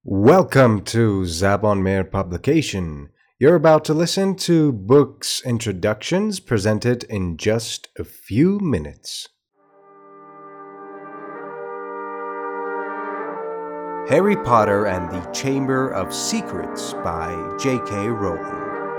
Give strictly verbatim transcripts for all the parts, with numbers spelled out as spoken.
Welcome to Zabon Meir Publication. You're about to listen to books introductions presented in just a few minutes. Harry Potter and the Chamber of Secrets by J K. Rowling.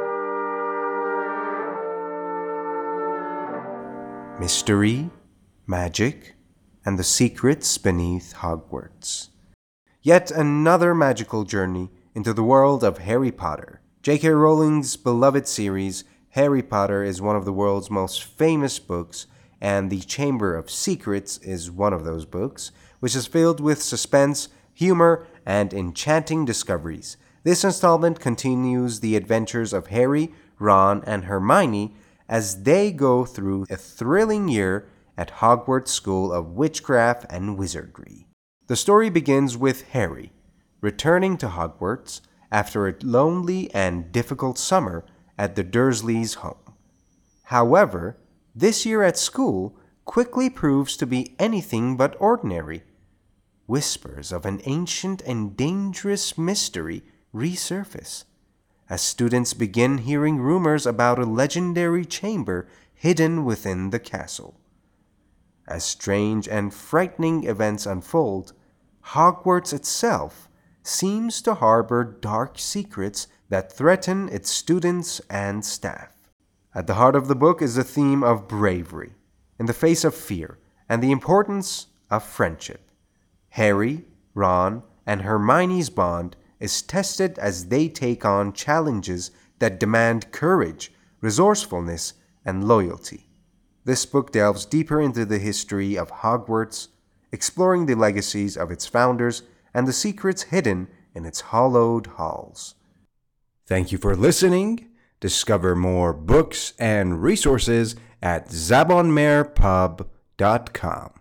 Mystery, magic, and the secrets beneath Hogwarts. Yet another magical journey into the world of Harry Potter. J K. Rowling's beloved series, Harry Potter, is one of the world's most famous books, and The Chamber of Secrets is one of those books, which is filled with suspense, humor, and enchanting discoveries. This installment continues the adventures of Harry, Ron, and Hermione as they go through a thrilling year at Hogwarts School of Witchcraft and Wizardry. The story begins with Harry returning to Hogwarts after a lonely and difficult summer at the Dursleys' home. However, this year at school quickly proves to be anything but ordinary. Whispers of an ancient and dangerous mystery resurface as students begin hearing rumors about a legendary chamber hidden within the castle. As strange and frightening events unfold, Hogwarts itself seems to harbor dark secrets that threaten its students and staff. At the heart of the book is the theme of bravery in the face of fear and the importance of friendship. Harry, Ron, and Hermione's bond is tested as they take on challenges that demand courage, resourcefulness, and loyalty. This book delves deeper into the history of Hogwarts, exploring the legacies of its founders and the secrets hidden in its hallowed halls. Thank you for listening. Discover more books and resources at zabon meir pub dot com.